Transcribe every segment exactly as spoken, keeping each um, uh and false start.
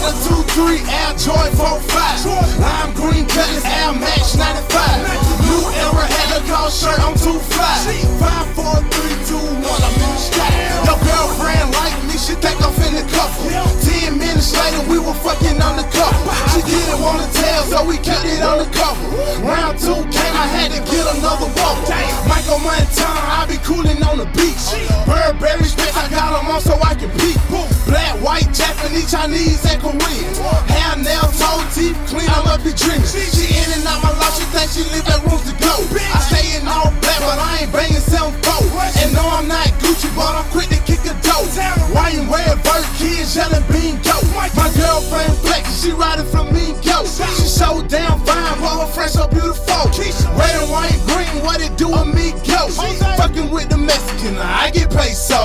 Gator two three, Air Jordan four five. Lime green Cutlass, Air Max ninety-five. New era had a gold shirt, I'm too fly. Five, four, three, two, one, I'm in the sky. Your girlfriend like me, she think I'm finna couple. Ten minutes later, we were fucking on the couple. She didn't wanna tell, so we kept it on the cover. Round two came, I had to get another bubble. Michael Montana, I be coolin' on the beach. Burberry specs, I got them on so I can peek. Black, white, Japanese, Chinese, and Korean. Hair, nail, toe, teeth, clean, I love be dreaming. She in and out my life, she think she live at rooms to go. I stay in all black, but I ain't banging seven four. And no, I'm not Gucci, but I'm quick to kick a dope. Why you wearing bird kids yelling bean goat? My girlfriend flex, she riding from me goat. She so damn fine, but her friends so beautiful. Red and white, green, what it do with me goat? Fucking with the Mexican, I get paid so.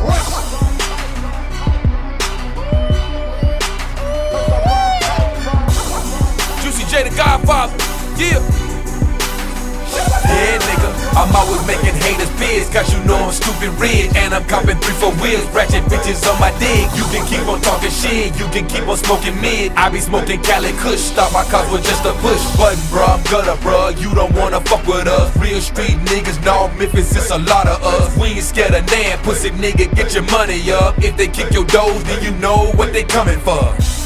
Juicy J the Godfather, yeah. Yeah, nigga, I'm always making haters biz, cause you know I'm stupid red. And I'm copping three, four wheels, ratchet bitches on my dick. You can keep on talking shit, you can keep on smoking mid. I be smoking Cali Kush, stop my cars with just a push button, bruh, I'm gutter, bruh. You don't wanna fuck with us. Real street niggas, no Memphis, it's a lot of us. We ain't scared of nan, pussy nigga, get your money up. If they kick your doors, then you know what they coming for.